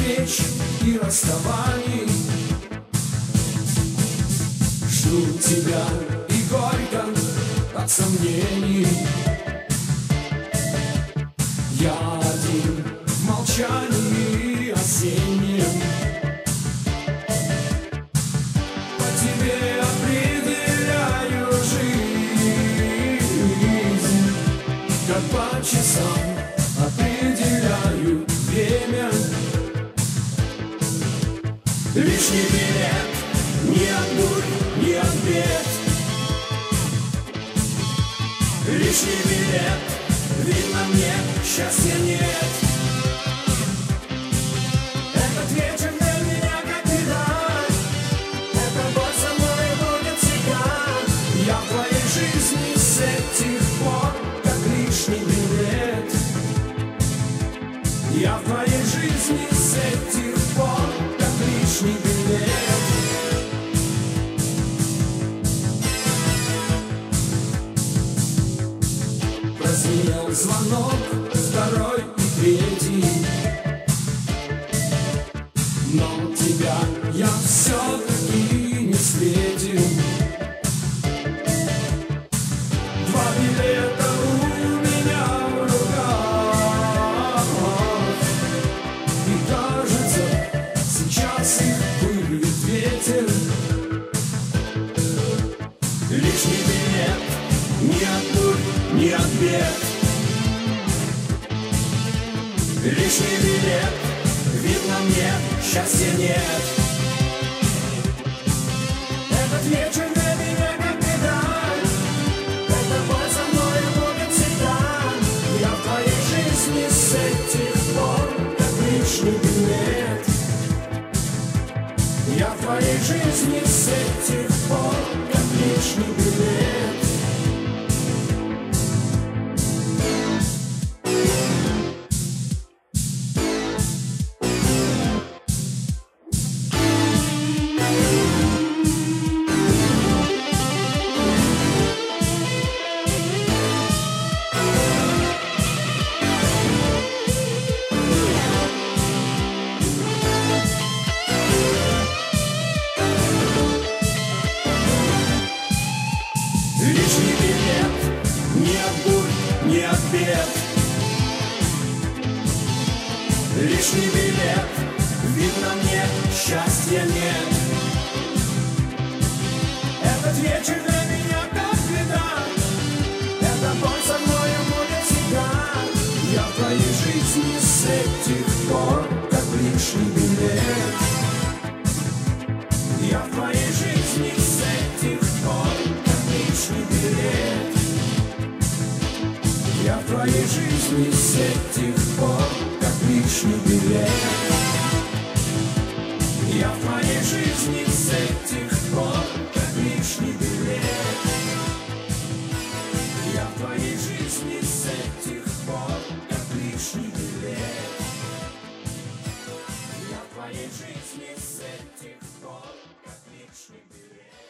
встреч и расставаний. Жду тебя и горько от сомнений. Я один в молчании осеннем. По тебе определяю жизнь, как по часам определяю время. Лишний билет ни от бурь, ни от бед. Лишний билет, видно мне, счастья нет. Этот вечер для меня как беда. Эта боль со мной будет всегда. Я в твоей жизни с этих пор как лишний билет. Я в твоей жизни с этих пор как лишний билет. Прозвенел звонок, второй и третий, но тебя я все-таки не встретил. Два билета у меня в руках, и кажется, сейчас их вырвет ветер. Лишний билет ни от бурь, ни от бед. Лишний билет, видно мне, счастья нет. Этот вечер для меня как беда. Эта боль со мной будет всегда. Я в твоей жизни с этих пор как лишний билет. Я в твоей жизни с этих пор как лишний билет. Лишний билет, ни от бурь, ни от бед. Лишний билет, видно мне, счастья нет. Этот вечер для меня как беда. Эта боль со мною будет всегда. Я в твоей жизни с этих пор как лишний билет. Я в твоей жизни с этих пор лишний билет. Я в твоей жизни с этих пор как лишний билет. Я в твоей жизни с этих пор как лишний билет. Я в твоей жизни с этих пор как лишний билет. Я в твоей жизни с этих пор как лишний билет.